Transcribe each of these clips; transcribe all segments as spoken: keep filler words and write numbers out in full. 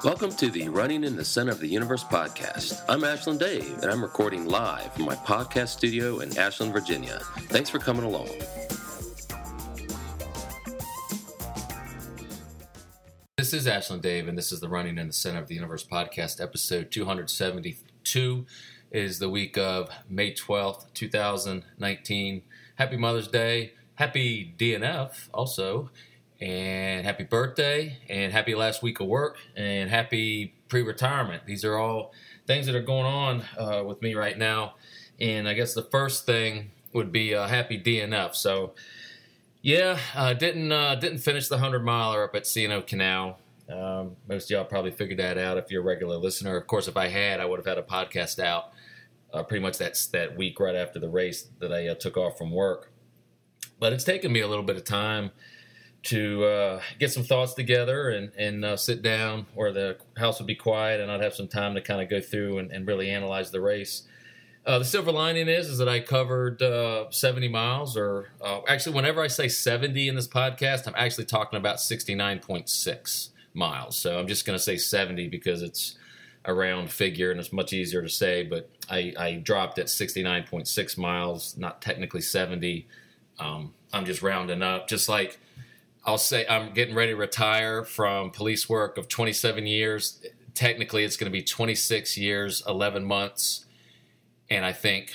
Welcome to the Running in the Center of the Universe podcast. I'm Ashland Dave, and I'm recording live from my podcast studio in Ashland, Virginia. Thanks for coming along. This is Ashland Dave, and this is the Running in the Center of the Universe podcast, episode two seventy-two. It is the week of May twelfth, twenty nineteen. Happy Mother's Day. Happy D N F also. And happy birthday, and happy last week of work, and happy pre-retirement. These are all things that are going on uh, with me right now. And I guess the first thing would be uh, happy D N F. So, yeah, uh, didn't uh, didn't finish the hundred miler up at C and O Canal. Um, most of y'all probably figured that out if you're a regular listener. Of course, if I had, I would have had a podcast out uh, pretty much that, that week right after the race that I uh, took off from work. But it's taken me a little bit of time to uh, get some thoughts together and, and uh, sit down where the house would be quiet and I'd have some time to kind of go through and, and really analyze the race. Uh, the silver lining is is that I covered uh, seventy miles, or uh, actually whenever I say seventy in this podcast, I'm actually talking about sixty-nine point six miles. So I'm just going to say seventy because it's a round figure and it's much easier to say, but I, I dropped at sixty-nine point six miles, not technically seventy. Um, I'm just rounding up, just like I'll say I'm getting ready to retire from police work of twenty-seven years. Technically, it's going to be twenty-six years, eleven months, and I think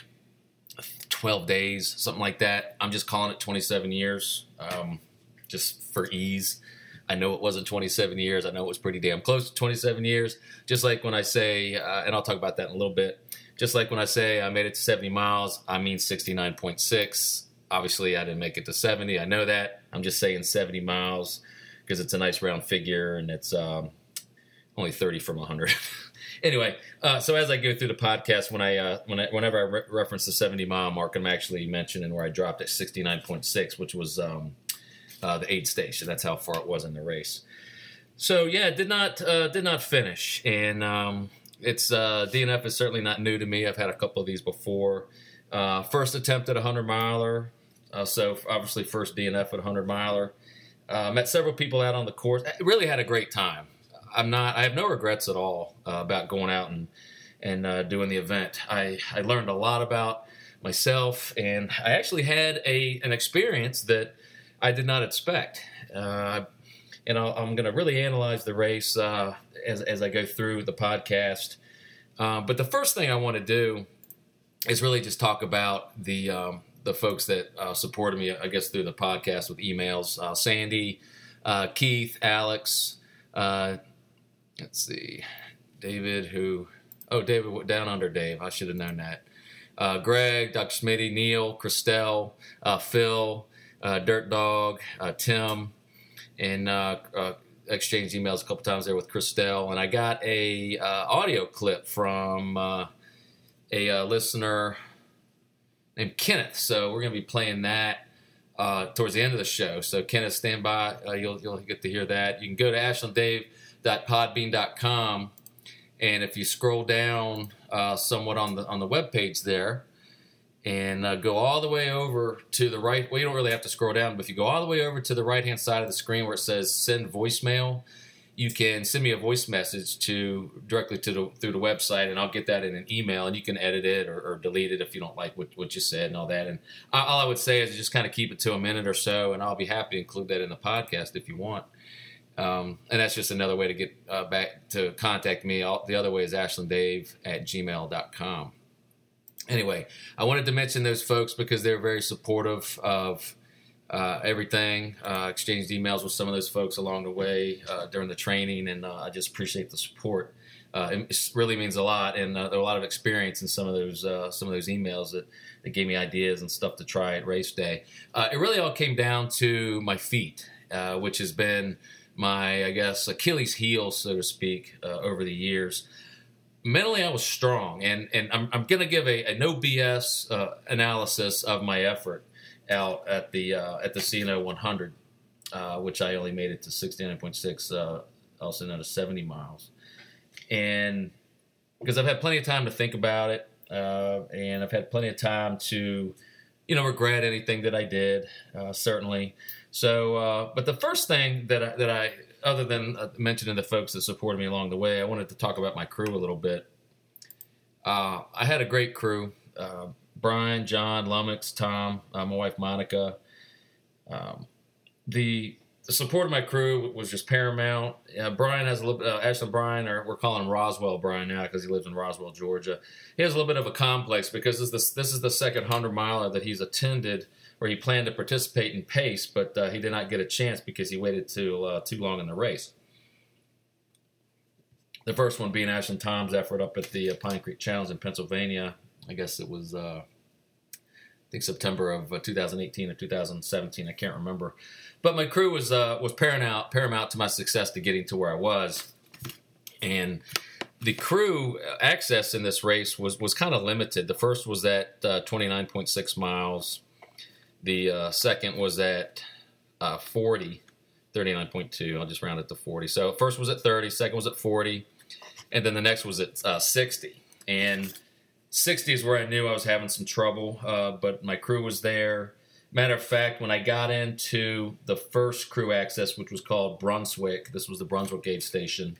twelve days, something like that. I'm just calling it twenty-seven years, um, just for ease. I know it wasn't twenty-seven years. I know it was pretty damn close to twenty-seven years. Just like when I say, uh, and I'll talk about that in a little bit, just like when I say I made it to seventy miles, I mean sixty-nine point six. Obviously, I didn't make it to seventy. I know that. I'm just saying seventy miles because it's a nice round figure, and it's um, only thirty from one hundred. Anyway, uh, so as I go through the podcast, when I, uh, when I whenever I re- reference the seventy-mile mark, I'm actually mentioning where I dropped at sixty-nine point six, which was um, uh, the aid station. That's how far it was in the race. So, yeah, did not uh, did not finish. And um, it's uh, D N F is certainly not new to me. I've had a couple of these before. Uh, first attempt at a hundred-miler. Uh, so obviously first D N F at a hundred miler. Uh, met several people out on the course. I really had a great time. I'm not. I have no regrets at all uh, about going out and and uh, doing the event. I, I learned a lot about myself, and I actually had a an experience that I did not expect. Uh, and I'll, I'm going to really analyze the race uh, as as I go through the podcast. Uh, but the first thing I want to do is really just talk about the. Um, the folks that uh, supported me, I guess, through the podcast with emails. Uh, Sandy, uh, Keith, Alex, uh, let's see, David, who, oh, David, down under Dave. I should have known that. Uh, Greg, Doctor Smitty, Neil, Christelle, uh, Phil, uh, Dirt Dog, uh, Tim, and uh, uh, exchanged emails a couple times there with Christelle. And I got a uh, audio clip from uh, a uh, listener named Kenneth, so we're going to be playing that uh, towards the end of the show. So Kenneth, stand by. Uh, you'll you'll get to hear that. You can go to ashland dave dot podbean dot com, and if you scroll down uh, somewhat on the on the webpage there, and uh, go all the way over to the right. Well, you don't really have to scroll down, but if you go all the way over to the right-hand side of the screen where it says "Send Voicemail," you can send me a voice message to directly to the, through the website, and I'll get that in an email, and you can edit it or, or delete it if you don't like what, what you said and all that. And I, all I would say is just kind of keep it to a minute or so, and I'll be happy to include that in the podcast if you want. Um, and that's just another way to get uh, back to contact me. All, the other way is ashland dave at gmail dot com. Anyway, I wanted to mention those folks because they're very supportive of Uh, everything. Uh, exchanged emails with some of those folks along the way uh, during the training, and uh, I just appreciate the support. Uh, it really means a lot, and uh, there are a lot of experience in some of those uh, some of those emails that, that gave me ideas and stuff to try at race day. Uh, it really all came down to my feet, uh, which has been my, I guess, Achilles heel, so to speak, uh, over the years. Mentally, I was strong, and and I'm, I'm going to give a, a no B S uh, analysis of my effort out at the uh, at the C and O one hundred, uh, which I only made it to sixty-nine point six, uh, also known as seventy miles. And because I've had plenty of time to think about it, uh, and I've had plenty of time to, you know, regret anything that I did, uh, certainly. So, uh, but the first thing that I, that I other than uh, mentioning the folks that supported me along the way, I wanted to talk about my crew a little bit. Uh, I had a great crew. Uh, Brian, John, Lummox, Tom, uh, my wife Monica. Um, the, the support of my crew was just paramount. Uh, Brian has a little bit, uh, Ashland Brian, or we're calling him Roswell Brian now because he lives in Roswell, Georgia. He has a little bit of a complex because this is the, this is the second hundred miler that he's attended where he planned to participate in pace, but uh, he did not get a chance because he waited too uh, too long in the race. The first one being Ashland Tom's effort up at the uh, Pine Creek Challenge in Pennsylvania. I guess it was, uh, I think September of uh, two thousand eighteen or two thousand seventeen. I can't remember. But my crew was uh, was paramount paramount to my success to getting to where I was, and the crew access in this race was was kind of limited. The first was at uh, twenty-nine point six miles. The uh, second was at uh, forty, thirty-nine point two. I'll just round it to forty. So first was at thirty, second was at forty, and then the next was at uh, sixty. And sixty is where I knew I was having some trouble, uh, but my crew was there. Matter of fact, when I got into the first crew access, which was called Brunswick, this was the Brunswick aid station,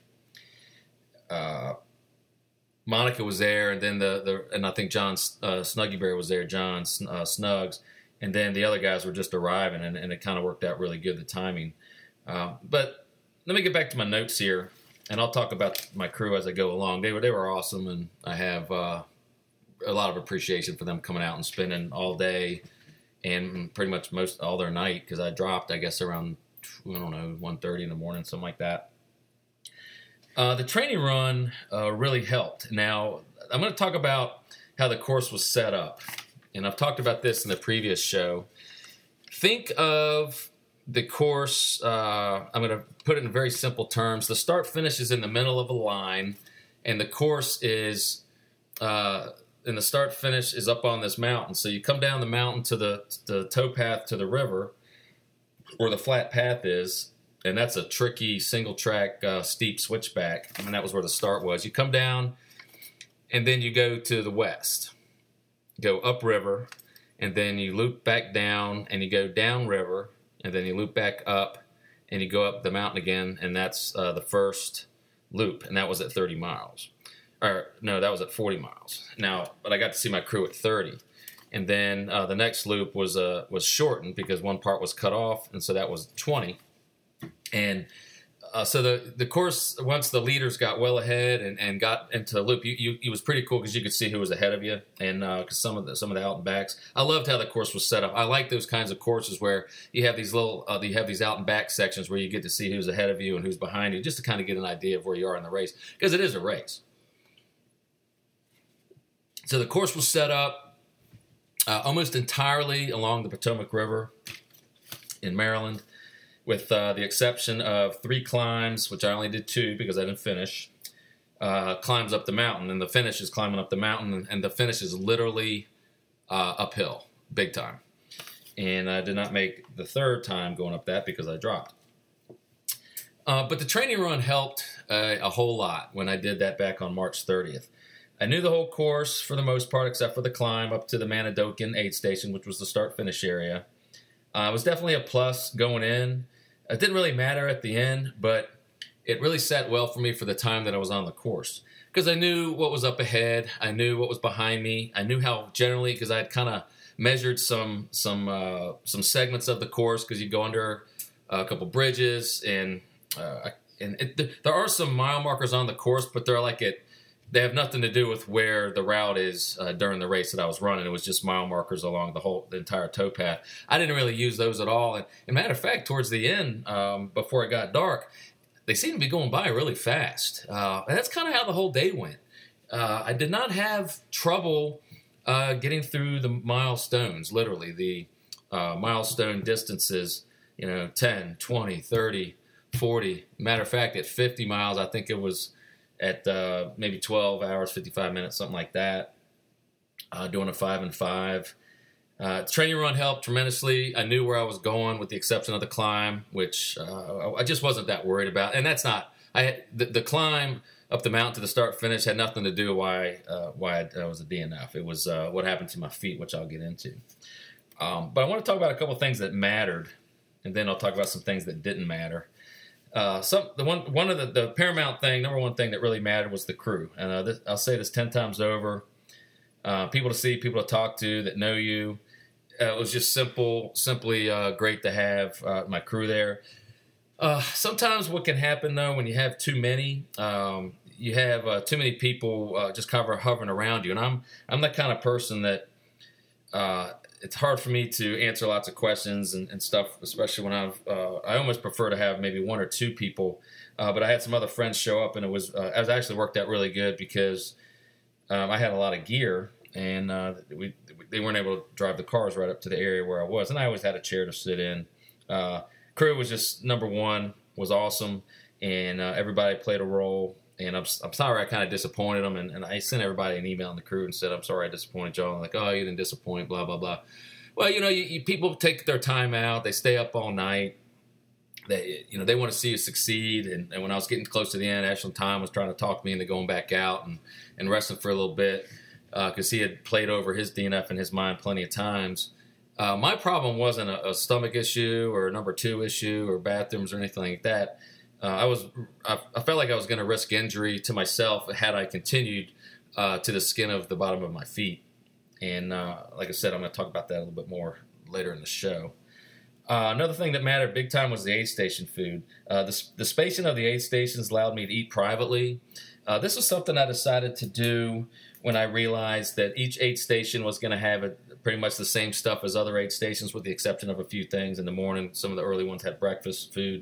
uh, Monica was there, and then the, the and I think John uh, Snuggyberry was there, John uh, Snugs. And then the other guys were just arriving, and, and it kind of worked out really good, the timing. Uh, but let me get back to my notes here, and I'll talk about my crew as I go along. They were they were awesome, and I have uh, a lot of appreciation for them coming out and spending all day and pretty much most all their night, because I dropped, I guess, around, I don't know, one thirty in the morning, something like that. Uh, the training run uh, really helped. Now, I'm going to talk about how the course was set up. And I've talked about this in the previous show. Think of the course, uh, I'm going to put it in very simple terms. The start-finish is in the middle of a line, and the course is, uh, and the start-finish is up on this mountain. So you come down the mountain to the, the towpath to the river, where the flat path is, and that's a tricky single-track uh, steep switchback, and that was where the start was. You come down, and then you go to the west. Go upriver, and then you loop back down, and you go downriver, and then you loop back up, and you go up the mountain again, and that's uh, the first loop, and that was at thirty miles. Or, no, that was at forty miles. Now, but I got to see my crew at thirty. And then uh, the next loop was uh, was shortened because one part was cut off, and so that was twenty. And Uh, so the, the course, once the leaders got well ahead and, and got into the loop, you, you, it was pretty cool because you could see who was ahead of you, and because uh, some of the some of the out and backs, I loved how the course was set up. I like those kinds of courses where you have these little, uh, you have these out and back sections where you get to see who's ahead of you and who's behind you, just to kind of get an idea of where you are in the race, because it is a race. So the course was set up uh, almost entirely along the Potomac River in Maryland, with uh, the exception of three climbs, which I only did two because I didn't finish, uh, climbs up the mountain. And the finish is climbing up the mountain, and the finish is literally uh, uphill, big time. And I did not make the third time going up that because I dropped. Uh, but the training run helped uh, a whole lot when I did that back on March thirtieth. I knew the whole course for the most part, except for the climb up to the Manadokin aid station, which was the start-finish area. Uh, it was definitely a plus going in. It didn't really matter at the end, but it really sat well for me for the time that I was on the course, because I knew what was up ahead. I knew what was behind me. I knew how generally, because I had kind of measured some some uh, some segments of the course, because you go under a couple bridges, and uh, and it, there are some mile markers on the course, but they're like it. They have nothing to do with where the route is uh, during the race that I was running. It was just mile markers along the whole, the entire towpath. I didn't really use those at all. And, and matter of fact, towards the end, um, before it got dark, they seemed to be going by really fast. Uh, and that's kind of how the whole day went. Uh, I did not have trouble uh, getting through the milestones, literally. The uh, milestone distances, you know, ten, twenty, thirty, forty. Matter of fact, at fifty miles, I think it was at uh, maybe twelve hours, fifty-five minutes, something like that, uh, doing a five and five. Uh, training run helped tremendously. I knew where I was going with the exception of the climb, which uh, I just wasn't that worried about. And that's not, I had, the, the climb up the mountain to the start finish had nothing to do why uh, why I, I was a D N F. It was uh, what happened to my feet, which I'll get into. Um, but I want to talk about a couple of things that mattered, and then I'll talk about some things that didn't matter. Uh, some the one one of the, the paramount thing, number one thing that really mattered was the crew. And uh, this, I'll say this ten times over. Uh, people to see, people to talk to that know you. Uh, it was just simple, simply uh, great to have uh, my crew there. Uh, sometimes what can happen, though, when you have too many, um, you have uh, too many people uh, just cover hovering around you. And I'm I'm the kind of person that uh, it's hard for me to answer lots of questions and, and stuff, especially when I've uh, I almost prefer to have maybe one or two people. Uh, but I had some other friends show up, and it was uh, it was actually worked out really good because um, I had a lot of gear, and uh, we they weren't able to drive the cars right up to the area where I was, and I always had a chair to sit in. Uh, crew was just number one, was awesome, and uh, everybody played a role. And I'm, I'm sorry I kind of disappointed them, and, and I sent everybody an email in the crew and said, I'm sorry I disappointed y'all. I'm like, oh, you didn't disappoint, blah, blah, blah. Well, you know, you, you, people take their time out. They stay up all night. They, you know, they want to see you succeed. And, and when I was getting close to the end, Ashland Time was trying to talk me into going back out and, and resting for a little bit because uh, he had played over his D N F in his mind plenty of times. Uh, my problem wasn't a, a stomach issue or a number two issue or bathrooms or anything like that. Uh, I was, I, I felt like I was going to risk injury to myself had I continued uh, to the skin of the bottom of my feet. And uh, like I said, I'm going to talk about that a little bit more later in the show. Uh, another thing that mattered big time was the aid station food. Uh, the, the spacing of the aid stations allowed me to eat privately. Uh, this was something I decided to do when I realized that each aid station was going to have a, pretty much the same stuff as other aid stations with the exception of a few things. In the morning, some of the early ones had breakfast food.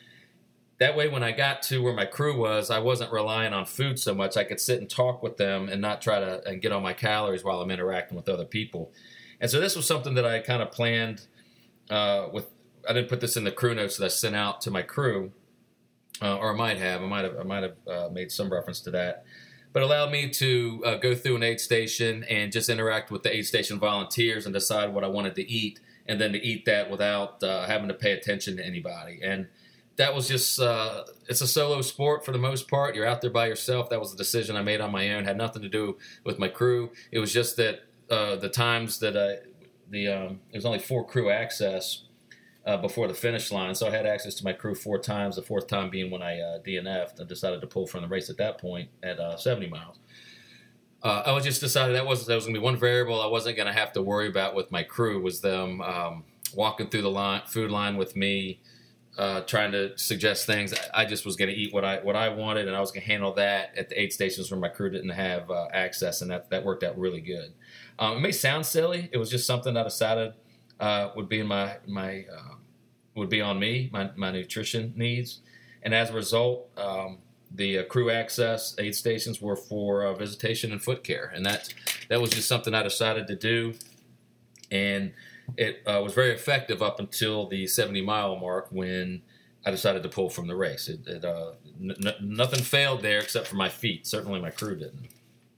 That way, when I got to where my crew was, I wasn't relying on food so much. I could sit and talk with them and not try to and get on my calories while I'm interacting with other people. And so this was something that I kind of planned uh, with. I didn't put this in the crew notes that I sent out to my crew, uh, or I might have. I might have. I might have uh, made some reference to that. But it allowed me to uh, go through an aid station and just interact with the aid station volunteers and decide what I wanted to eat, and then to eat that without uh, having to pay attention to anybody. And that was just, uh, it's a solo sport for the most part. You're out there by yourself. That was a decision I made on my own. Had nothing to do with my crew. It was just that uh, the times that I, the, um, there was only four crew access uh, before the finish line. So I had access to my crew four times, the fourth time being when I uh, D N F'd. I decided to pull from the race at that point at uh, seventy miles. Uh, I was just decided that was, that was going to be one variable I wasn't going to have to worry about with my crew was them um, walking through the line, food line with me, Uh, trying to suggest things. I just was going to eat what I what I wanted, and I was going to handle that at the aid stations where my crew didn't have uh, access, and that, that worked out really good. Um, it may sound silly. It was just something I decided uh, would be in my my uh, would be on me, my my nutrition needs, and as a result, um, the uh, crew access aid stations were for uh, visitation and foot care, and that that was just something I decided to do, and it uh, was very effective up until the seventy mile mark when I decided to pull from the race. It, it, uh, n- n- nothing failed there except for my feet. Certainly my crew didn't.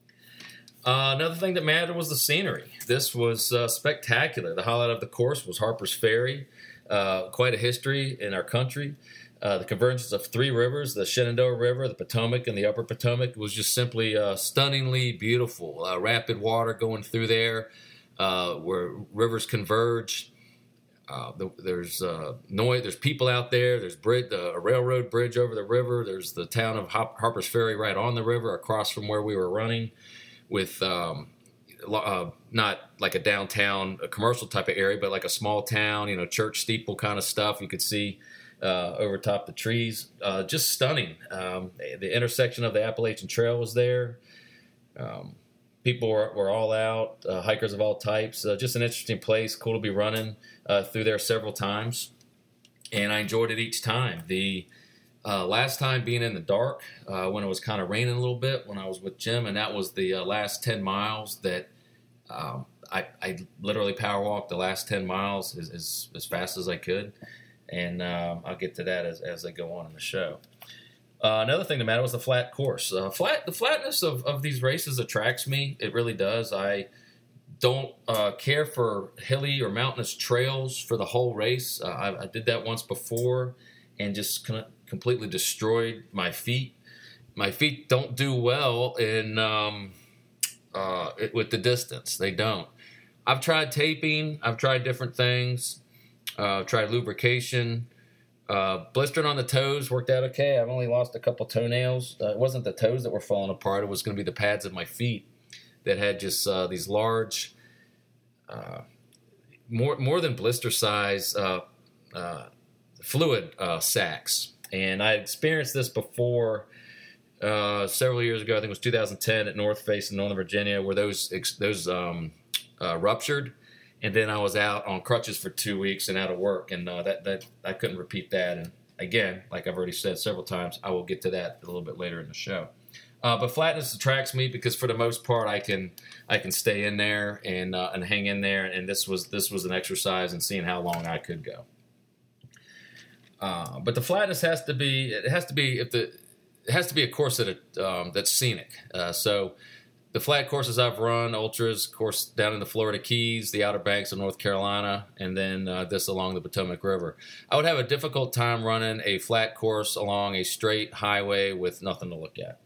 Uh, another thing that mattered was the scenery. This was uh, spectacular. The highlight of the course was Harper's Ferry, uh, quite a history in our country. Uh, the convergence of three rivers, the Shenandoah River, the Potomac, and the Upper Potomac, was just simply uh, stunningly beautiful. Uh, rapid water going through there. Uh, where rivers converge, uh, the, there's uh, noise. There's people out there. There's bridge, uh, a railroad bridge over the river. There's the town of Hop- Harper's Ferry right on the river, across from where we were running, with um, uh, not like a downtown, a commercial type of area, but like a small town, you know, church steeple kind of stuff. You could see uh, over top the trees. Uh, just stunning. Um, the intersection of the Appalachian Trail was there. Um, People were, were all out, uh, hikers of all types. Uh, just an interesting place, cool to be running uh, through there several times. And I enjoyed it each time. The uh, last time being in the dark, uh, when it was kind of raining a little bit, when I was with Jim, and that was the uh, last ten miles that um, I, I literally power walked the last ten miles as, as, as fast as I could. And um, I'll get to that as, as I go on in the show. Uh, another thing that mattered was the flat course. Uh, flat, the flatness of, of these races attracts me. It really does. I don't uh, care for hilly or mountainous trails for the whole race. Uh, I, I did that once before and just kind of completely destroyed my feet. My feet don't do well in um, uh, it, with the distance. They don't. I've tried taping. I've tried different things. Uh, I've tried lubrication. Uh, blistering on the toes worked out okay. I've only lost a couple toenails. Uh, it wasn't the toes that were falling apart. It was going to be the pads of my feet that had just uh, these large, uh, more more than blister size uh, uh, fluid uh, sacs. And I experienced this before uh, several years ago. I think it was two thousand ten at North Face in Northern Virginia, where those those um, uh, ruptured. And then I was out on crutches for two weeks and out of work, and uh, that that I couldn't repeat that. And again, like I've already said several times, I will get to that a little bit later in the show. Uh, but flatness attracts me because for the most part, I can I can stay in there and uh, and hang in there. And this was this was an exercise in seeing how long I could go. Uh, but the flatness has to be it has to be if the it has to be a course that um, that's scenic. Uh, so. The flat courses I've run, ultras, of course, down in the Florida Keys, the Outer Banks of North Carolina, and then uh, this along the Potomac River. I would have a difficult time running a flat course along a straight highway with nothing to look at.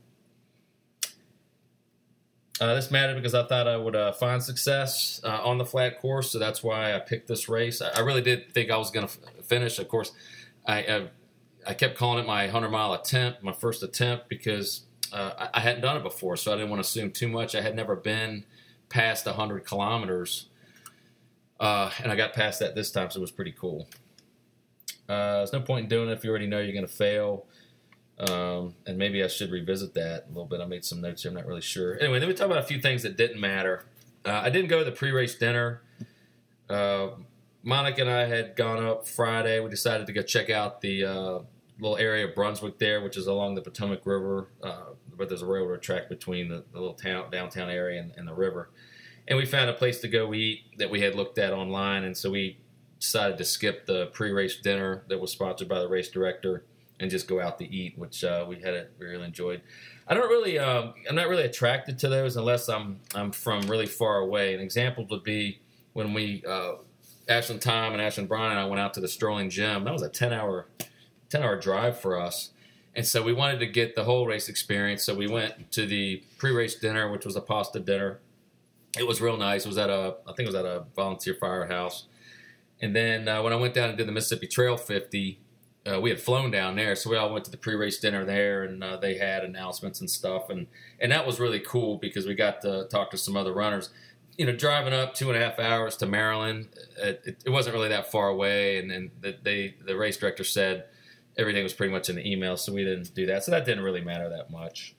Uh, this mattered because I thought I would uh, find success uh, on the flat course, so that's why I picked this race. I, I really did think I was going to f- finish. Of course, I, I I kept calling it my hundred-mile attempt, my first attempt, because Uh, I hadn't done it before, so I didn't want to assume too much. I had never been past one hundred kilometers, uh, and I got past that this time, so it was pretty cool. Uh, there's no point in doing it if you already know you're going to fail, um, and maybe I should revisit that a little bit. I made some notes here. I'm not really sure. Anyway, let me talk about a few things that didn't matter. Uh, I didn't go to the pre-race dinner. Uh, Monica and I had gone up Friday. We decided to go check out the uh, little area of Brunswick there, which is along the Potomac River, uh, but there's a railroad track between the, the little town downtown area and, and the river. And we found a place to go eat that we had looked at online, and so we decided to skip the pre-race dinner that was sponsored by the race director and just go out to eat, which uh, we had we really enjoyed. I don't really, um, I'm not really attracted to those unless I'm I'm from really far away. An example would be when we, uh, Ashland Tom and Ashland Brian and I went out to the Sterling Gym. That was a ten-hour ten-hour drive for us. And so we wanted to get the whole race experience. So we went to the pre-race dinner, which was a pasta dinner. It was real nice. It was at a, I think it was at a volunteer firehouse. And then uh, when I went down and did the Mississippi Trail fifty, uh, we had flown down there. So we all went to the pre-race dinner there, and uh, they had announcements and stuff. And, and that was really cool because we got to talk to some other runners. You know, driving up two and a half hours to Maryland, it, it wasn't really that far away. And then the, they, the race director said, everything was pretty much in the email, so we didn't do that. So that didn't really matter that much.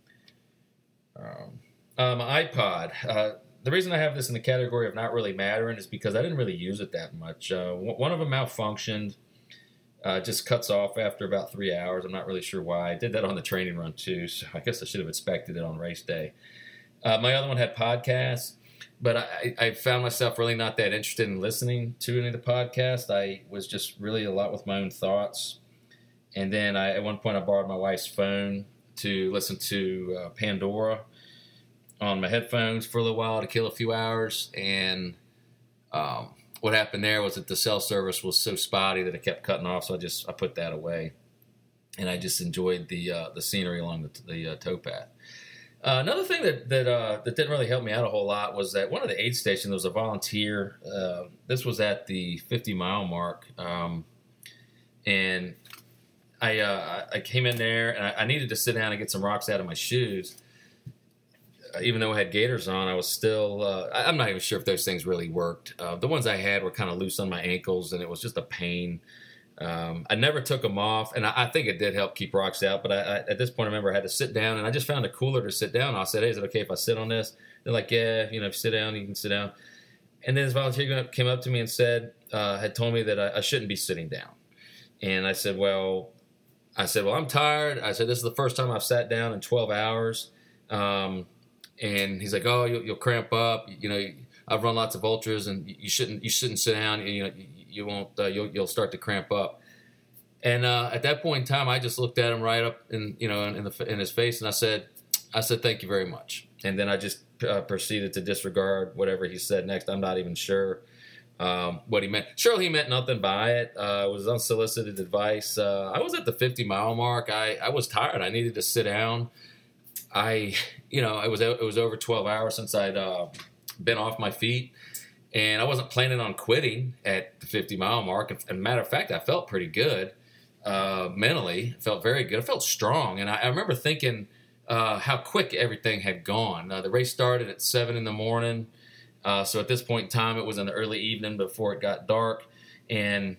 Um, uh, my iPod. Uh, the reason I have this in the category of not really mattering is because I didn't really use it that much. Uh, one of them malfunctioned. Uh, just cuts off after about three hours. I'm not really sure why. I did that on the training run too, so I guess I should have expected it on race day. Uh, my other one had podcasts, but I, I found myself really not that interested in listening to any of the podcasts. I was just really a lot with my own thoughts. And then I, at one point I borrowed my wife's phone to listen to uh, Pandora on my headphones for a little while to kill a few hours. And um, what happened there was that the cell service was so spotty that it kept cutting off. So I just I put that away, and I just enjoyed the uh, the scenery along the, the uh, towpath. Uh, another thing that that uh, that didn't really help me out a whole lot was that one of the aid stations there was a volunteer. Uh, this was at the fifty mile mark, um, and I uh, I came in there and I, I needed to sit down and get some rocks out of my shoes. Uh, even though I had gaiters on, I was still. Uh, I, I'm not even sure if those things really worked. Uh, the ones I had were kind of loose on my ankles, and it was just a pain. Um, I never took them off, and I, I think it did help keep rocks out. But I, I, at this point, I remember I had to sit down, and I just found a cooler to sit down. I said, "Hey, is it okay if I sit on this?" They're like, "Yeah, you know, if you sit down, you can sit down." And then this volunteer came up to me and said, uh, had told me that I, I shouldn't be sitting down. And I said, "Well." I said, well, I'm tired. I said, this is the first time I've sat down in twelve hours. Um, and he's like, oh, you'll, you'll cramp up. You know, I've run lots of ultras, and you shouldn't you shouldn't sit down. You know, you won't. Uh, you'll you'll start to cramp up. And uh, at that point in time, I just looked at him right up in you know in the in his face, and I said, I said, thank you very much. And then I just uh, proceeded to disregard whatever he said next. I'm not even sure. Um, what he meant. Surely he meant nothing by it. Uh, it was unsolicited advice. Uh, I was at the fifty mile mark. I, I was tired. I needed to sit down. I, you know, it was it was over twelve hours since I'd uh, been off my feet, and I wasn't planning on quitting at the fifty mile mark. And, and matter of fact, I felt pretty good. uh, mentally. I felt very good. I felt strong. And I, I remember thinking uh, how quick everything had gone. Uh, the race started at seven in the morning. Uh, so at this point in time, it was in the early evening before it got dark. And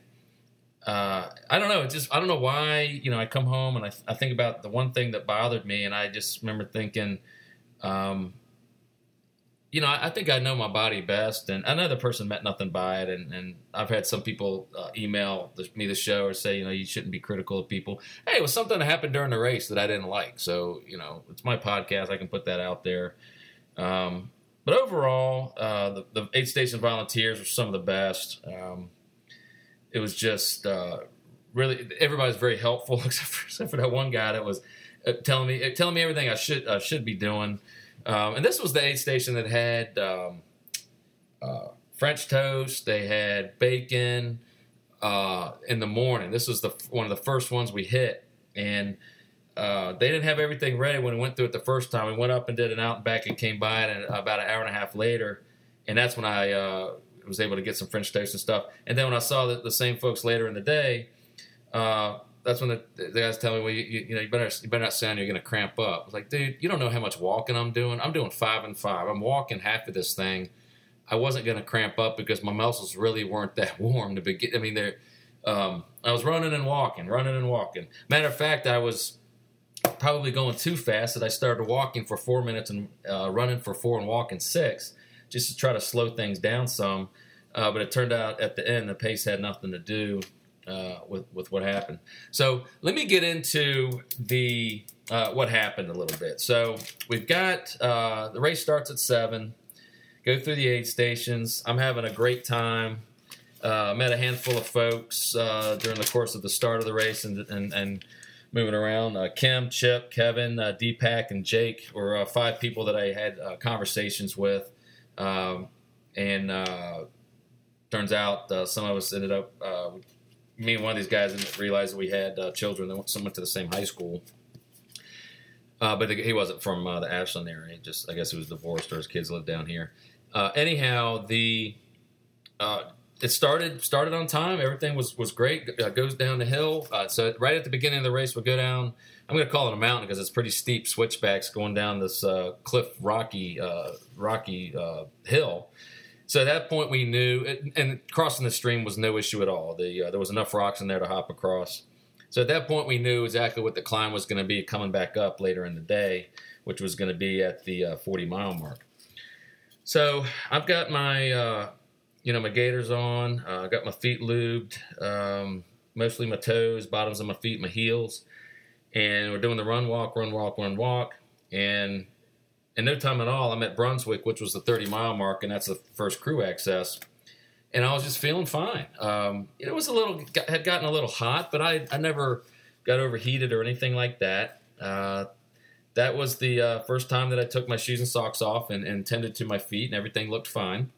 uh, I don't know, it just, I don't know why, you know, I come home and I, I think about the one thing that bothered me. And I just remember thinking, um, you know, I, I think I know my body best. And another person meant nothing by it. And, and I've had some people uh, email the, me the show or say, you know, you shouldn't be critical of people. Hey, it was something that happened during the race that I didn't like. So, you know, it's my podcast. I can put that out there. Um, But overall, uh, the, the aid station volunteers were some of the best. Um, it was just uh, really, everybody's very helpful, except for, except for that one guy that was uh, telling me telling me everything I should uh, should be doing. Um, and this was the aid station that had um, uh, French toast. They had bacon uh, in the morning. This was the one of the first ones we hit, and Uh, they didn't have everything ready when we went through it the first time. We went up and did an out and back and came by it about an hour and a half later. And that's when I uh, was able to get some French toast and stuff. And then when I saw that the same folks later in the day, uh, that's when the, the guys tell me, well, you, you, you know, you better, you better not sound you're going to cramp up. I was like, dude, you don't know how much walking I'm doing. I'm doing five and five. I'm walking half of this thing. I wasn't going to cramp up because my muscles really weren't that warm to begin. I mean, they're, um, I was running and walking, running and walking. Matter of fact, I was probably going too fast that I started walking for four minutes and uh, running for four and walking six just to try to slow things down some. Uh, but it turned out at the end, the pace had nothing to do uh, with, with what happened. So let me get into the uh, what happened a little bit. So we've got uh, the race starts at seven, go through the aid stations. I'm having a great time. Uh, met a handful of folks uh, during the course of the start of the race and and, and moving around. Uh, Kim, Chip, Kevin, uh, Deepak, and Jake were uh, five people that I had uh, conversations with. Um, and uh, turns out uh, some of us ended up, uh, me and one of these guys didn't realize that we had uh, children that went, some went to the same high school. Uh, but he wasn't from uh, the Ashland area. He just, I guess he was divorced or his kids lived down here. Uh, anyhow, the... Uh, It started started on time. Everything was was great. Uh, goes down the hill. Uh, so right at the beginning of the race, we'll go down. I'm going to call it a mountain because it's pretty steep switchbacks going down this uh, cliff rocky uh, rocky uh, hill. So at that point, we knew, it, and crossing the stream was no issue at all. The uh, there was enough rocks in there to hop across. So at that point, we knew exactly what the climb was going to be coming back up later in the day, which was going to be at the uh, forty mile mark. So I've got my. Uh, You know, my gaiters on, I uh, got my feet lubed, um, mostly my toes, bottoms of my feet, my heels. And we're doing the run, walk, run, walk, run, walk. And in no time at all, I'm at Brunswick, which was the thirty mile mark, and that's the first crew access. And I was just feeling fine. Um, it was a little, had gotten a little hot, but I, I never got overheated or anything like that. Uh, that was the uh, first time that I took my shoes and socks off and, and tended to my feet, and everything looked fine.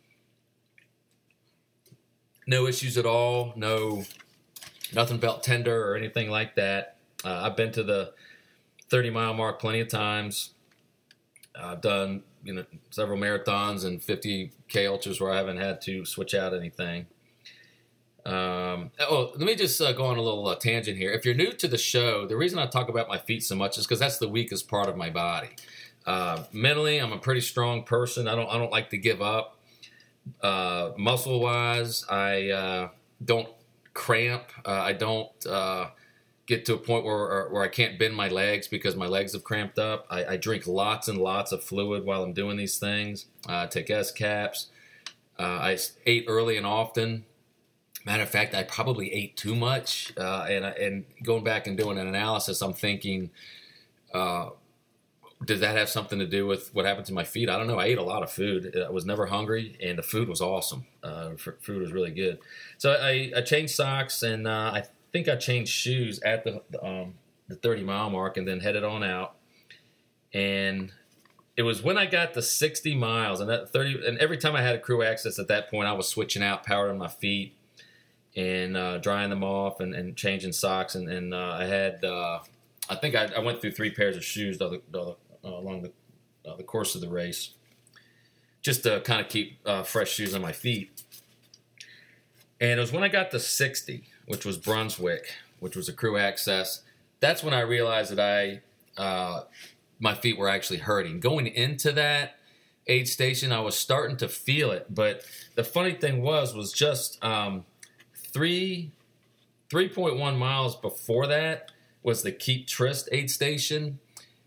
No issues at all. No, nothing felt tender or anything like that. Uh, I've been to the thirty mile mark plenty of times. I've done, you know, several marathons and fifty K ultras where I haven't had to switch out anything. Um, oh, let me just uh, go on a little uh, tangent here. If you're new to the show, the reason I talk about my feet so much is because that's the weakest part of my body. Uh, mentally, I'm a pretty strong person. I don't, I don't like to give up. Uh, muscle wise, I uh, don't cramp. Uh, I don't uh, get to a point where where I can't bend my legs because my legs have cramped up. I, I drink lots and lots of fluid while I'm doing these things. Uh, I take S caps. Uh, I ate early and often. Matter of fact, I probably ate too much. Uh, and and going back and doing an analysis, I'm thinking, uh, does that have something to do with what happened to my feet? I don't know. I ate a lot of food. I was never hungry, and the food was awesome. Uh, food was really good. So I, I changed socks, and uh, I think I changed shoes at the um, the thirty mile mark, and then headed on out. And it was when I got to sixty miles, and that thirty, and every time I had a crew access at that point, I was switching out, powering my feet, and uh, drying them off, and, and changing socks, and, and uh, I had. Uh, I think I, I went through three pairs of shoes the, the, uh, along the uh, the course of the race, just to kind of keep uh, fresh shoes on my feet. And it was when I got to sixty, which was Brunswick, which was a crew access. That's when I realized that I uh, my feet were actually hurting. Going into that aid station, I was starting to feel it, but the funny thing was was just um, three three point one miles before that was the Keep Tryst aid station.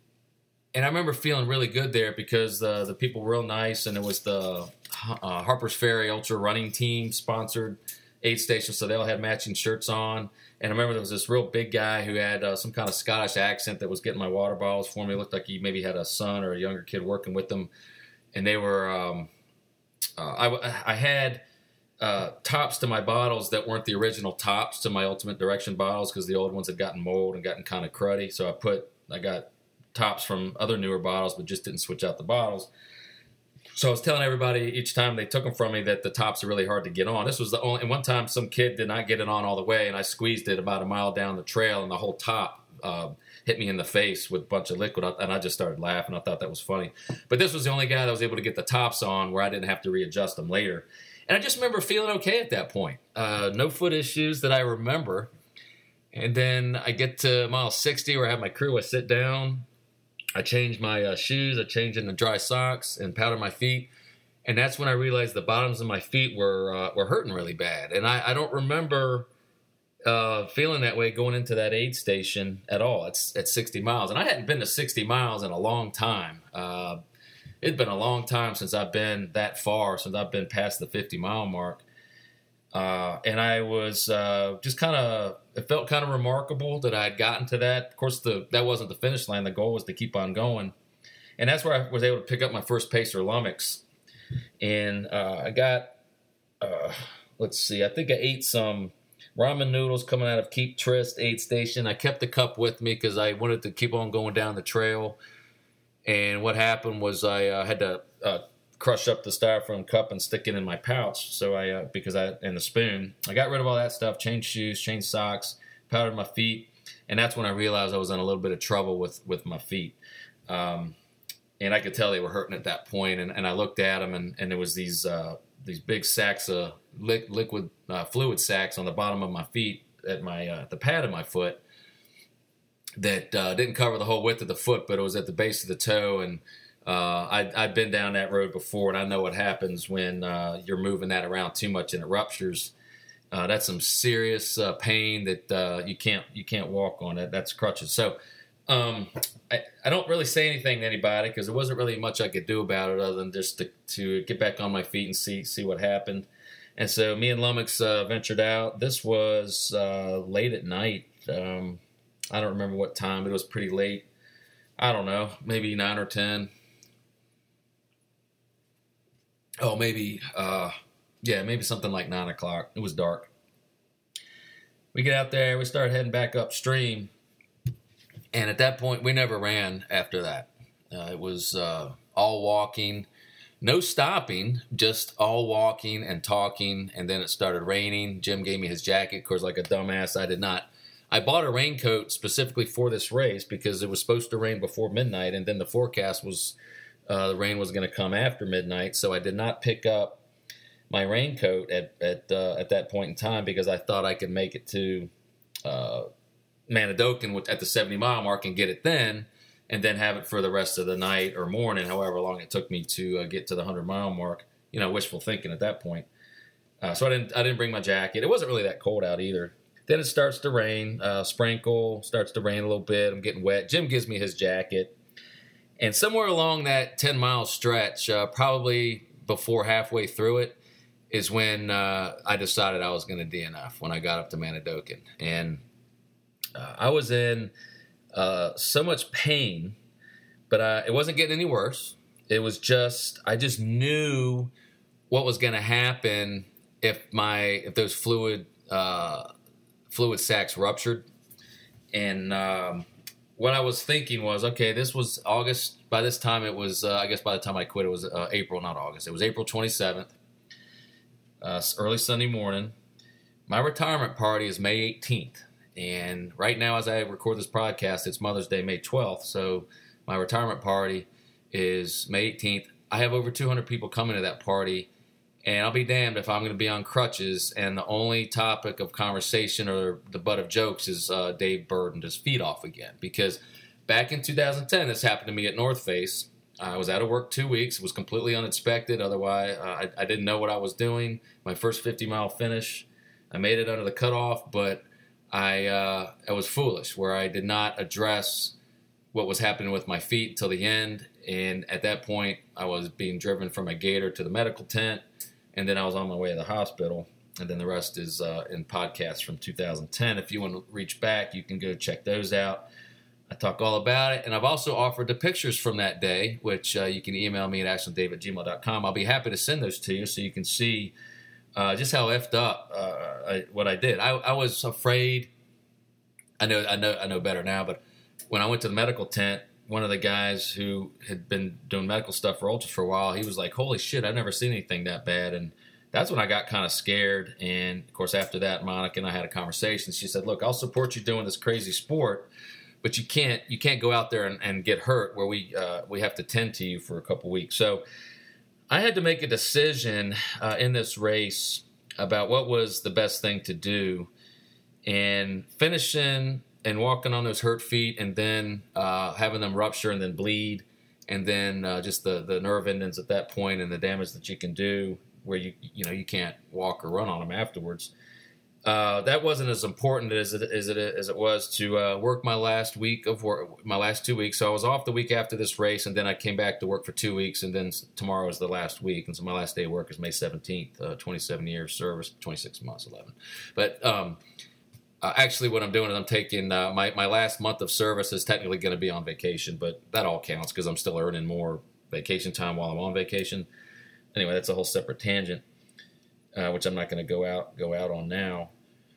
And I remember feeling really good there because uh, the people were real nice, and it was the uh, Harper's Ferry Ultra Running Team sponsored aid station, so they all had matching shirts on. And I remember there was this real big guy who had uh, some kind of Scottish accent that was getting my water bottles for me. It looked like he maybe had a son or a younger kid working with them. And they were, um, uh, I, I had uh, tops to my bottles that weren't the original tops to my Ultimate Direction bottles because the old ones had gotten mold and gotten kind of cruddy. So I put, I got tops from other newer bottles, but just didn't switch out the bottles. So I was telling everybody each time they took them from me that the tops are really hard to get on. This was the only, and one time some kid did not get it on all the way, and I squeezed it about a mile down the trail, and the whole top uh, hit me in the face with a bunch of liquid, and I just started laughing. I thought that was funny. But this was the only guy that was able to get the tops on where I didn't have to readjust them later. And I just remember feeling okay at that point. Uh, no foot issues that I remember. And then I get to mile sixty where I have my crew. I sit down. I changed my uh, shoes. I changed into dry socks and powdered my feet. And that's when I realized the bottoms of my feet were uh, were hurting really bad. And I, I don't remember uh, feeling that way going into that aid station at all. It's at sixty miles. And I hadn't been to sixty miles in a long time. Uh, it'd been a long time since I've been that far, since I've been past the fifty-mile mark. Uh, and I was uh, just kind of, it felt kind of remarkable that I had gotten to that. Of course, the that wasn't the finish line. The goal was to keep on going. And that's where I was able to pick up my first Pacer Lummox. And uh, I got, uh, let's see, I think I ate some ramen noodles coming out of Keep Tryst aid station. I kept the cup with me because I wanted to keep on going down the trail. And what happened was I uh, had to uh, crush up the styrofoam cup and stick it in my pouch. So I, uh, because I, and the spoon, I got rid of all that stuff, changed shoes, changed socks, powdered my feet. And that's when I realized I was in a little bit of trouble with, with my feet. Um, and I could tell they were hurting at that point. And, and I looked at them and, and there was these, uh, these big sacks of li- liquid, uh, fluid sacks on the bottom of my feet at my, uh, the pad of my foot that, uh, didn't cover the whole width of the foot, but it was at the base of the toe. And, Uh, I, I've been down that road before, and I know what happens when uh, you're moving that around too much and it ruptures. Uh, that's some serious uh, pain that uh, you can't you can't walk on. That that's crutches. So um, I, I don't really say anything to anybody because there wasn't really much I could do about it other than just to, to get back on my feet and see see what happened. And so me and Lummox uh, ventured out. This was uh, late at night. Um, I don't remember what time, but it was pretty late. I don't know, maybe nine or ten. Oh, maybe, uh, yeah, maybe something like nine o'clock. It was dark. We get out there, we start heading back upstream, and at that point, we never ran after that. Uh, it was uh, all walking, no stopping, just all walking and talking, and then it started raining. Jim gave me his jacket. Of course, like a dumbass, I did not. I bought a raincoat specifically for this race because it was supposed to rain before midnight, and then the forecast was Uh, the rain was going to come after midnight, so I did not pick up my raincoat at at uh, at that point in time because I thought I could make it to uh, Manidokin at the seventy-mile mark and get it then, and then have it for the rest of the night or morning, however long it took me to uh, get to the hundred-mile mark. You know, wishful thinking at that point. Uh, so I didn't I didn't bring my jacket. It wasn't really that cold out either. Then it starts to rain, uh, sprinkle, starts to rain a little bit. I'm getting wet. Jim gives me his jacket. And somewhere along that ten-mile stretch, uh, probably before halfway through it, is when uh, I decided I was going to D N F when I got up to Manidokin. And uh, I was in uh, so much pain, but uh, it wasn't getting any worse. It was just, I just knew what was going to happen if my if those fluid uh, fluid sacs ruptured. And um, what I was thinking was, okay, this was August. By this time, it was, uh, I guess by the time I quit, it was uh, April, not August. It was April twenty-seventh, uh, early Sunday morning. My retirement party is May eighteenth. And right now, as I record this podcast, it's Mother's Day, May twelfth. So my retirement party is May eighteenth. I have over two hundred people coming to that party. And I'll be damned if I'm going to be on crutches and the only topic of conversation or the butt of jokes is uh, Dave burdened his feet off again. Because back in two thousand ten, this happened to me at North Face. I was out of work two weeks. It was completely unexpected. Otherwise, uh, I, I didn't know what I was doing. My first fifty-mile finish, I made it under the cutoff, but I uh, I was foolish where I did not address what was happening with my feet until the end. And at that point, I was being driven from a gator to the medical tent. And then I was on my way to the hospital. And then the rest is uh, in podcasts from two thousand ten. If you want to reach back, you can go check those out. I talk all about it. And I've also offered the pictures from that day, which uh, you can email me at ashland dave at gmail dot com. I'll be happy to send those to you so you can see uh, just how effed up uh, I, what I did. I, I was afraid. I know, I know, I know better now. But when I went to the medical tent, one of the guys who had been doing medical stuff for ultras for a while, he was like, holy shit, I've never seen anything that bad. And that's when I got kind of scared. And, of course, after that, Monica and I had a conversation. She said, look, I'll support you doing this crazy sport, but you can't you can't go out there and, and get hurt where we uh, we have to tend to you for a couple weeks. So I had to make a decision uh, in this race about what was the best thing to do. And finishing and walking on those hurt feet and then uh, having them rupture and then bleed and then uh, just the, the nerve endings at that point and the damage that you can do where you you know you can't walk or run on them afterwards. Uh, that wasn't as important as it as it as it was to uh, work my last week of work, my last two weeks. So I was off the week after this race, and then I came back to work for two weeks, and then tomorrow is the last week, and so my last day of work is May seventeenth. Uh, twenty-seven years service, twenty-six months, eleven. But um, uh, actually, what I'm doing is I'm taking uh, my my last month of service is technically going to be on vacation, but that all counts because I'm still earning more vacation time while I'm on vacation. Anyway, that's a whole separate tangent, uh, which I'm not going to go out go out on now.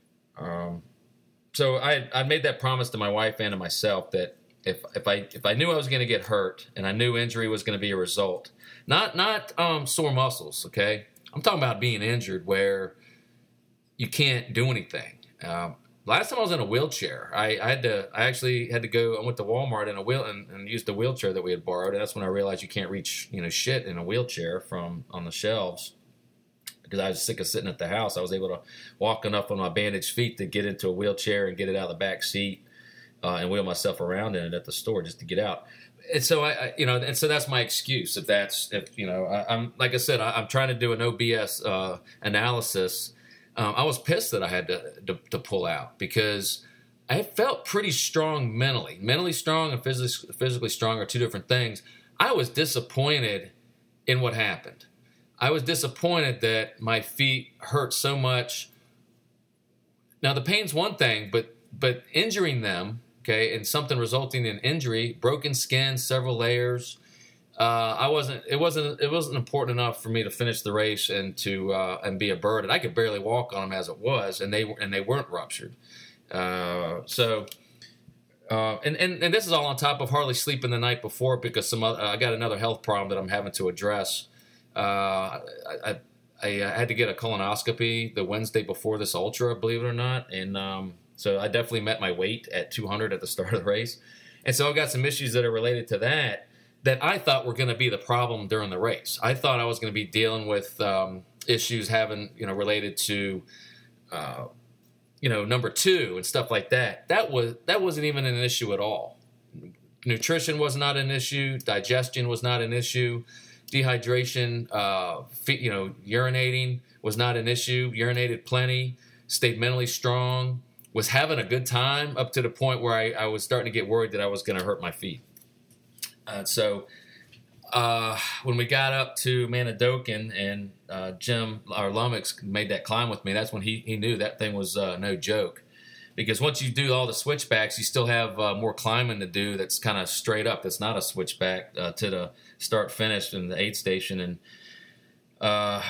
Um, so I I made that promise to my wife and to myself that if if I if I knew I was going to get hurt and I knew injury was going to be a result, not not um, sore muscles, okay? I'm talking about being injured where you can't do anything. Um, last time I was in a wheelchair, I, I had to I actually had to go. I went to Walmart in a wheel and, and used the wheelchair that we had borrowed, and that's when I realized you can't reach you know shit in a wheelchair from on the shelves. Because I was sick of sitting at the house, I was able to walk enough on my bandaged feet to get into a wheelchair and get it out of the back seat uh, and wheel myself around in it at the store just to get out. And so I, I you know, and so that's my excuse. If that's, if you know, I, I'm like I said, I, I'm trying to do an O B S uh, analysis. Um, I was pissed that I had to, to to pull out because I felt pretty strong mentally. Mentally strong and physically physically strong are two different things. I was disappointed in what happened. I was disappointed that my feet hurt so much. Now, the pain's one thing, but but injuring them, okay, and something resulting in injury, broken skin, several layers. Uh, I wasn't. It wasn't. It wasn't important enough for me to finish the race and to uh, and be a burden. I could barely walk on them as it was, and they and they weren't ruptured. Uh, so. Uh, and, and, and this is all on top of hardly sleeping the night before because some other, I got another health problem that I'm having to address. Uh, I, I, I had to get a colonoscopy the Wednesday before this ultra, believe it or not. And um, so I definitely met my weight at two hundred at the start of the race. And so I've got some issues that are related to that that I thought were going to be the problem during the race. I thought I was going to be dealing with um, issues having, you know, related to, uh, you know, number two and stuff like that. That was, that wasn't even an issue at all. Nutrition was not an issue. Digestion was not an issue. Dehydration, uh, you know, urinating was not an issue. Urinated plenty, stayed mentally strong, was having a good time up to the point where I, I was starting to get worried that I was going to hurt my feet. Uh, so uh, when we got up to Manidokin and uh, Jim, our Lummox, made that climb with me, that's when he, he knew that thing was uh, no joke. Because once you do all the switchbacks, you still have uh, more climbing to do that's kind of straight up. That's not a switchback uh, to the start-finish in the aid station. And uh,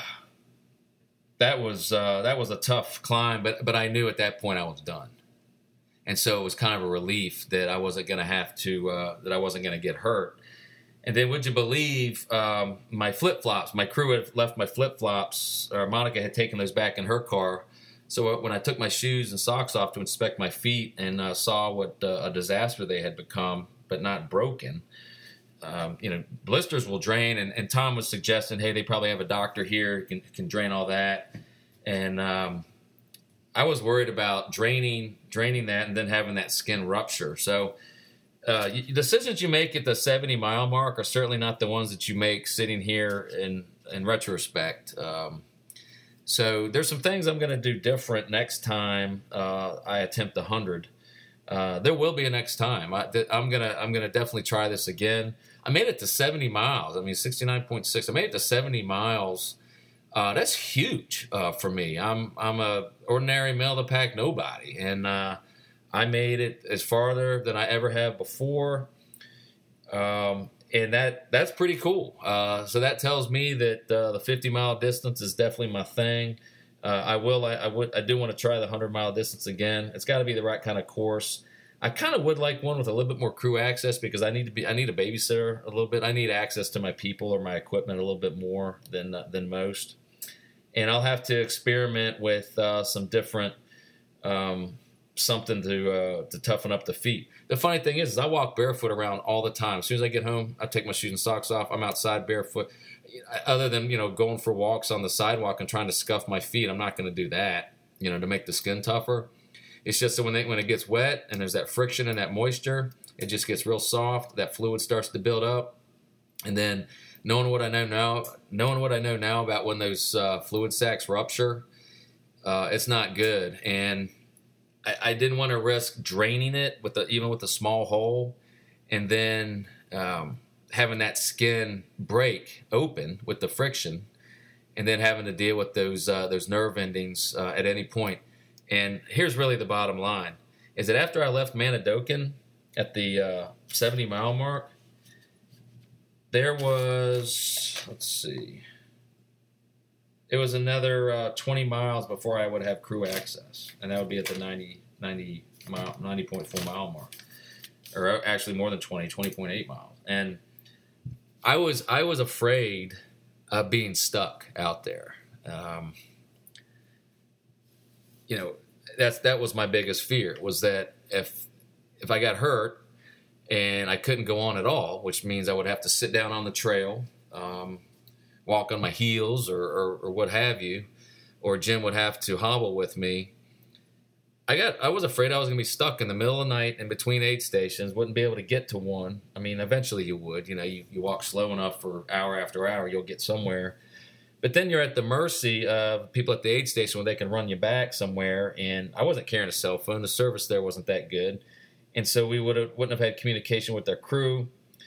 that was uh, that was a tough climb, but but I knew at that point I was done. And so it was kind of a relief that I wasn't going to have to, uh, that I wasn't going to get hurt. And then would you believe um, my flip-flops, my crew had left my flip-flops, or Monica had taken those back in her car. So when I took my shoes and socks off to inspect my feet and uh, saw what uh, a disaster they had become, but not broken, um, you know, blisters will drain. And, and Tom was suggesting, hey, they probably have a doctor here who can, can drain all that. And um, I was worried about draining draining that and then having that skin rupture. So uh, you, decisions you make at the seventy mile mark are certainly not the ones that you make sitting here in, in retrospect. Um, so there's some things I'm going to do different next time uh, I attempt the one hundred. Uh, there will be a next time. I, I'm gonna I'm gonna definitely try this again. I made it to seventy miles. I mean, sixty-nine point six. I made it to seventy miles. Uh, that's huge uh, for me. I'm I'm a ordinary middle of the pack nobody, and uh, I made it as farther than I ever have before. Um, and that that's pretty cool. Uh, so that tells me that uh, the fifty mile distance is definitely my thing. Uh, I will. I, I would. I do want to try the hundred mile distance again. It's got to be the right kind of course. I kind of would like one with a little bit more crew access because I need to be. I need a babysitter a little bit. I need access to my people or my equipment a little bit more than uh, than most. And I'll have to experiment with uh, some different um, something to uh, to toughen up the feet. The funny thing is, is I walk barefoot around all the time. As soon as I get home, I take my shoes and socks off. I'm outside barefoot. Other than, you know, going for walks on the sidewalk and trying to scuff my feet, I'm not going to do that, you know, to make the skin tougher. It's just that when they, when it gets wet and there's that friction and that moisture, it just gets real soft. That fluid starts to build up. And then knowing what I know now, knowing what I know now about when those uh, fluid sacs rupture, uh, it's not good. And I, I didn't want to risk draining it with the, even with a small hole, and then um, having that skin break open with the friction, and then having to deal with those uh, those nerve endings uh, at any point. And here's really the bottom line: is that after I left Manidokin at the uh, seventy mile mark, there was let's see, it was another uh, twenty miles before I would have crew access, and that would be at the ninety, ninety mile, ninety point four mile mark, or actually more than twenty, twenty point eight miles, and I was I was afraid of being stuck out there. Um, you know, that's that was my biggest fear, was that if if I got hurt and I couldn't go on at all, which means I would have to sit down on the trail, um, walk on my heels or, or, or what have you, or Jim would have to hobble with me. I got I was afraid I was going to be stuck in the middle of the night in between aid stations, wouldn't be able to get to one. I mean, eventually you would. You know, you, you walk slow enough for hour after hour, you'll get somewhere. But then you're at the mercy of people at the aid station where they can run you back somewhere. And I wasn't carrying a cell phone. The service there wasn't that good. And so we would have, wouldn't have had communication with their crew.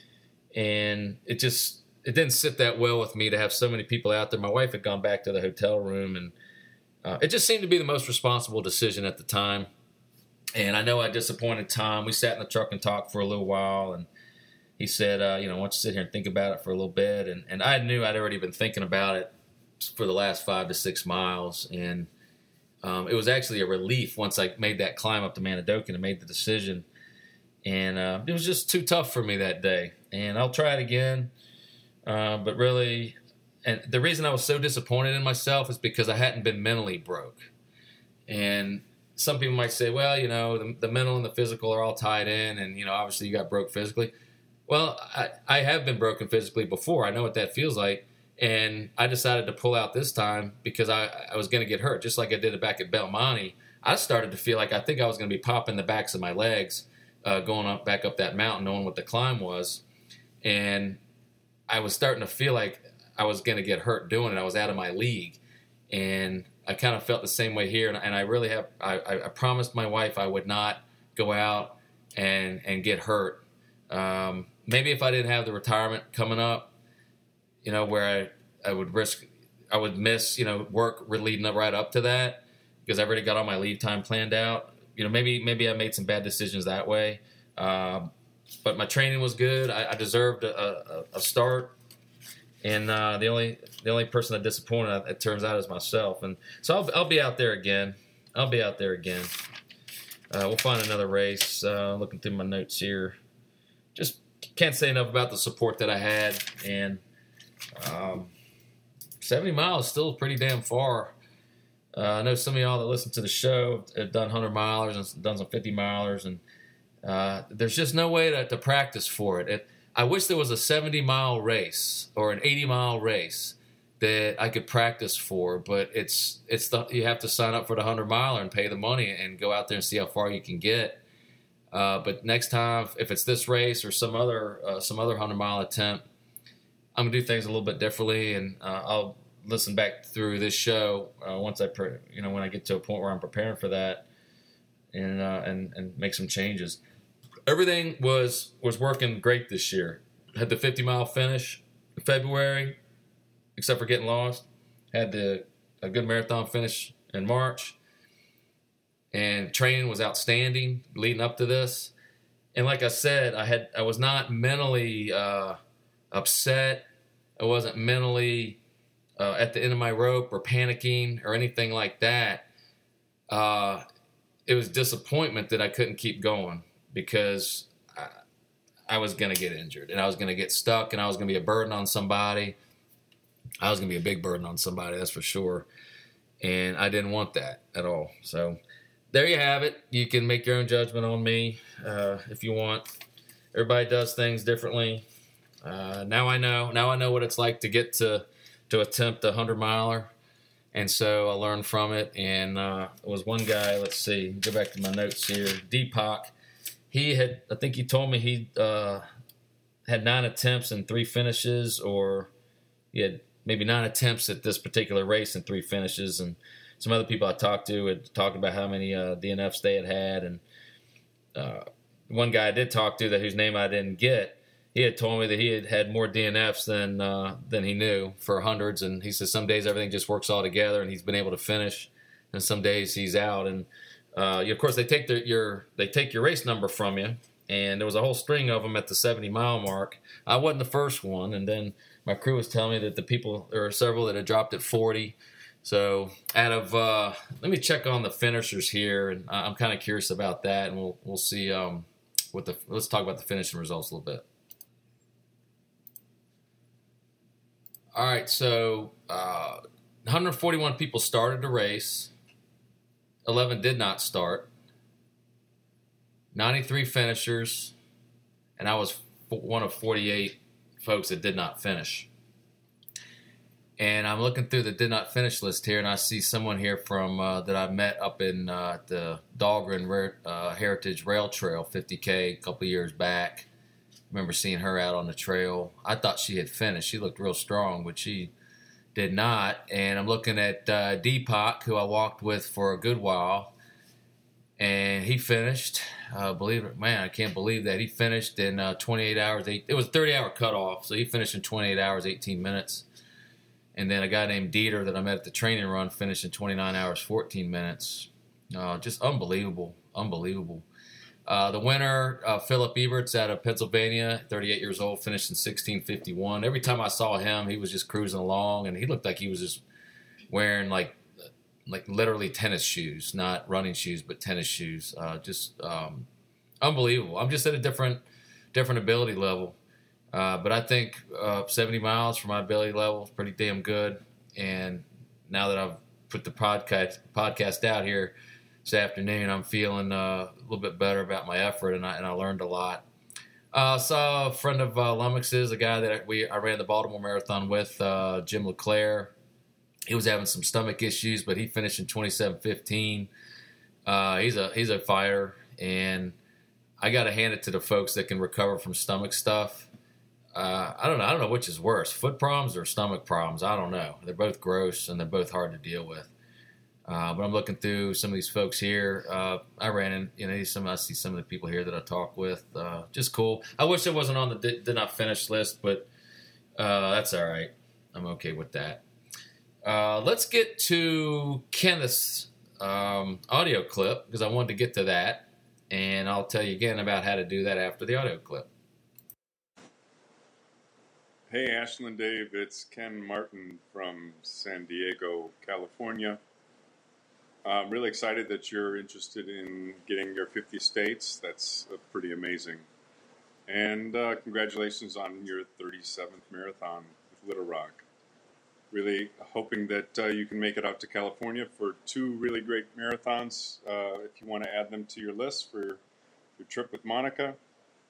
And it just it didn't sit that well with me to have so many people out there. My wife had gone back to the hotel room, and Uh, it just seemed to be the most responsible decision at the time. And I know I disappointed Tom. We sat in the truck and talked for a little while, and he said, uh, you know, why don't you sit here and think about it for a little bit? And, and I knew I'd already been thinking about it for the last five to six miles. And um, it was actually a relief once I made that climb up to Manidokin and made the decision. And uh, it was just too tough for me that day. And I'll try it again. Uh, but really... And the reason I was so disappointed in myself is because I hadn't been mentally broke. And some people might say, well, you know, the, the mental and the physical are all tied in, and, you know, obviously you got broke physically. Well, I, I have been broken physically before. I know what that feels like. And I decided to pull out this time because I, I was going to get hurt, just like I did it back at Belmonte. I started to feel like I think I was going to be popping the backs of my legs uh, going up back up that mountain, knowing what the climb was. And I was starting to feel like I was going to get hurt doing it. I was out of my league. And I kind of felt the same way here. And, and I really have, I, I promised my wife I would not go out and, and get hurt. Um, maybe if I didn't have the retirement coming up, you know, where I, I would risk, I would miss, you know, work leading up right up to that because I've already got all my leave time planned out. You know, maybe, maybe I made some bad decisions that way. Um, but my training was good. I, I deserved a, a, a start. And uh, the only the only person that disappointed, it turns out, is myself. And so I'll I'll be out there again. I'll be out there again. Uh, we'll find another race. Uh, looking through my notes here, just can't say enough about the support that I had. And um, seventy miles is still pretty damn far. Uh, I know some of y'all that listen to the show have done hundred milers and done some fifty milers, and uh, there's just no way to, to practice for it. it I wish there was a seventy mile race or an eighty mile race that I could practice for, but it's it's the you have to sign up for the hundred miler and pay the money and go out there and see how far you can get. Uh, but next time, if it's this race or some other uh, some other hundred mile attempt, I'm gonna do things a little bit differently, and uh, I'll listen back through this show uh, once I pre- you know when I get to a point where I'm preparing for that, and uh, and and make some changes. Everything was was working great this year. Had the fifty mile finish in February, except for getting lost. Had the a good marathon finish in March. And training was outstanding leading up to this. And like I said, I had I was not mentally uh, upset. I wasn't mentally uh, at the end of my rope or panicking or anything like that. Uh, it was disappointment that I couldn't keep going, because I, I was going to get injured and I was going to get stuck and I was going to be a burden on somebody. I was going to be a big burden on somebody, that's for sure. And I didn't want that at all. So there you have it. You can make your own judgment on me uh, if you want. Everybody does things differently. Uh, now I know. Now I know what it's like to get to to attempt a hundred miler, and so I learned from it. And uh, it was one guy. Let's see. Go back to my notes here. Deepak. He had. I think he told me he uh, had nine attempts and three finishes, or he had maybe nine attempts at this particular race and three finishes. And some other people I talked to had talked about how many uh, D N Fs they had had. And uh, one guy I did talk to, that whose name I didn't get, he had told me that he had had more D N Fs than uh, than he knew for hundreds. And he says some days everything just works all together and he's been able to finish, and some days he's out. And uh, of course they take their, your they take your race number from you, and there was a whole string of them at the seventy mile mark. I wasn't the first one, and then my crew was telling me that the people, there were several that had dropped at forty. So out of, uh, let me check on the finishers here, and I'm kind of curious about that, and we'll we'll see um, what the, let's talk about the finishing results a little bit. All right, so uh, one hundred forty-one people started the race, eleven did not start, ninety-three finishers, and I was one of forty-eight folks that did not finish. And I'm looking through the did not finish list here, and I see someone here from uh, that I met up in uh, the Dahlgren Rare, uh, Heritage Rail Trail, fifty K, a couple years back. Remember seeing her out on the trail. I thought she had finished. She looked real strong, but she did not. And I'm looking at uh, Deepak, who I walked with for a good while, and he finished. Uh, believe it, man, I can't believe that he finished in uh, twenty-eight hours. Eight, it was a thirty hour cutoff, so he finished in twenty-eight hours, eighteen minutes. And then a guy named Dieter that I met at the training run finished in twenty-nine hours, fourteen minutes. Uh, just unbelievable, unbelievable. Uh, the winner, uh, Philip Eberts out of Pennsylvania, thirty-eight years old, finished in sixteen fifty-one. Every time I saw him, he was just cruising along, and he looked like he was just wearing like like literally tennis shoes, not running shoes, but tennis shoes. Uh, just um, unbelievable. I'm just at a different different ability level. Uh, but I think uh, seventy miles for my ability level is pretty damn good. And now that I've put the podcast podcast out here this afternoon, I'm feeling uh, a little bit better about my effort, and I and I learned a lot. I uh, saw a friend of uh, Lummox's, a guy that we I ran the Baltimore Marathon with, uh, Jim LeClaire. He was having some stomach issues, but he finished in twenty-seven fifteen. Uh, he's a he's a fighter, and I got to hand it to the folks that can recover from stomach stuff. Uh, I don't know. I don't know which is worse, foot problems or stomach problems. I don't know. They're both gross and they're both hard to deal with. Uh, but I'm looking through some of these folks here. Uh, I ran in, you know, some I see some of the people here that I talk with. Uh, just cool. I wish it wasn't on the did, did not finish list, but uh, that's all right. I'm okay with that. Uh, let's get to Kenneth's um, audio clip, because I wanted to get to that, and I'll tell you again about how to do that after the audio clip. Hey, Ashlyn Dave, it's Ken Martin from San Diego, California. I'm really excited that you're interested in getting your fifty states. That's uh, pretty amazing. And uh, congratulations on your thirty-seventh marathon with Little Rock. Really hoping that uh, you can make it out to California for two really great marathons. Uh, if you want to add them to your list for your trip with Monica,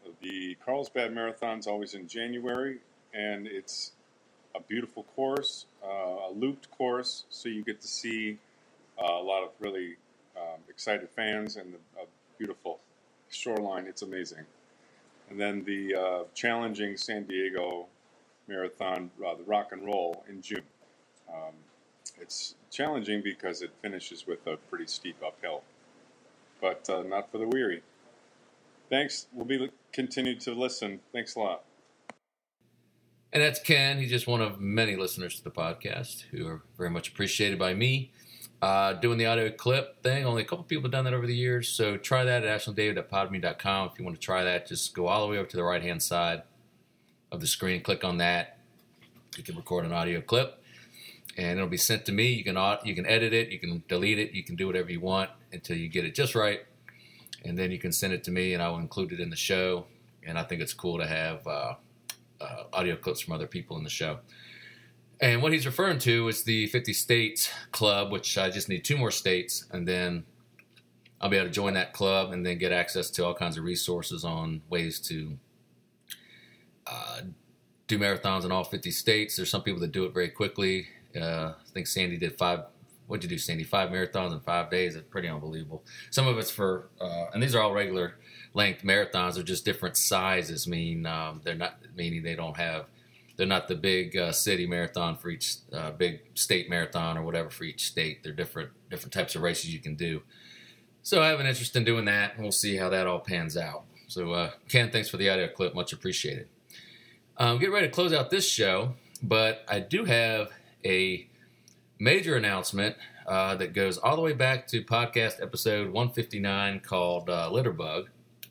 The Carlsbad Marathon's always in January, and it's a beautiful course, uh, a looped course, so you get to see uh, a lot of really um, excited fans and the, a beautiful shoreline. It's amazing. And then the uh, challenging San Diego Marathon, uh, the Rock and Roll, in June. Um, it's challenging because it finishes with a pretty steep uphill, but uh, not for the weary. Thanks. We'll be continue to listen. Thanks a lot. And that's Ken. He's just one of many listeners to the podcast who are very much appreciated by me. Uh, doing the audio clip thing, only a couple people have done that over the years, so try that at ashland david at podme dot com. If you want to try that, just go all the way over to the right-hand side of the screen, click on that. You can record an audio clip, and it'll be sent to me. You can you can edit it, you can delete it, you can do whatever you want until you get it just right, and then you can send it to me, and I will include it in the show. And I think it's cool to have uh, uh, audio clips from other people in the show. And what he's referring to is the fifty States Club, which I just need two more states, and then I'll be able to join that club and then get access to all kinds of resources on ways to uh, do marathons in all fifty states. There's some people that do it very quickly. Uh, I think Sandy did five. What'd you do, Sandy? Five marathons in five days. It's pretty unbelievable. Some of it's for, uh, and these are all regular length marathons. They're just different sizes. Mean um, they're not meaning they don't have. They're not the big uh, city marathon for each uh, big state marathon or whatever for each state. They're different different types of races you can do. So I have an interest in doing that, and we'll see how that all pans out. So uh, Ken, thanks for the audio clip. Much appreciated. I'm getting ready to close out this show, but I do have a major announcement uh, that goes all the way back to podcast episode one fifty-nine called uh, Litterbug.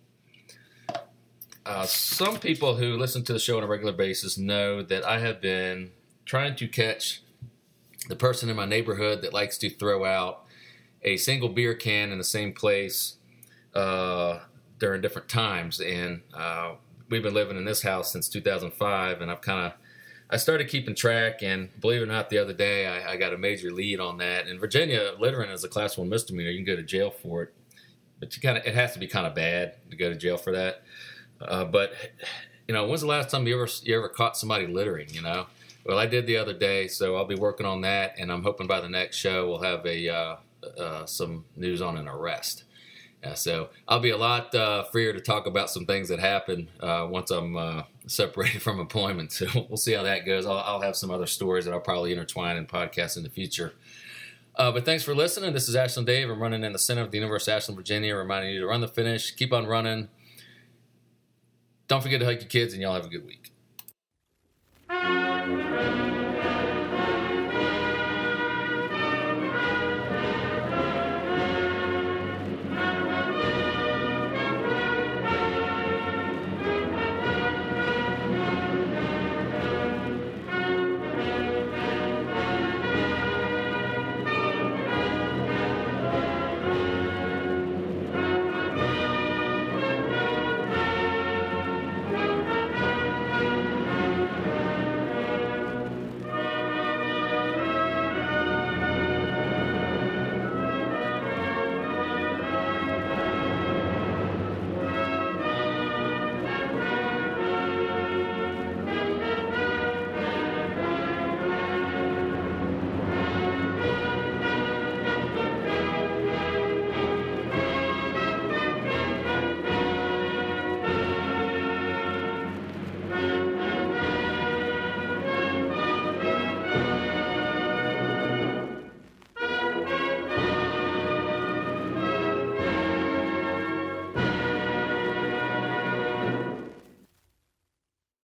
Uh, some people who listen to the show on a regular basis know that I have been trying to catch the person in my neighborhood that likes to throw out a single beer can in the same place uh, during different times. And uh, we've been living in this house since two thousand five, and I've kind of I started keeping track, and believe it or not, the other day I, I got a major lead on that. In Virginia, littering is a class one misdemeanor. You can go to jail for it, but you kind of it has to be kind of bad to go to jail for that. Uh, but, you know, when's the last time you ever you ever caught somebody littering, you know? Well, I did the other day, so I'll be working on that, and I'm hoping by the next show we'll have a uh, uh, some news on an arrest. Uh, so I'll be a lot uh, freer to talk about some things that happen uh, once I'm uh, separated from employment. So we'll see how that goes. I'll, I'll have some other stories that I'll probably intertwine in podcasts in the future. Uh, but thanks for listening. This is Ashland Dave. I'm running in the center of the University of Ashland, Virginia, reminding you to run the finish, keep on running. Don't forget to hug your kids, and y'all have a good week.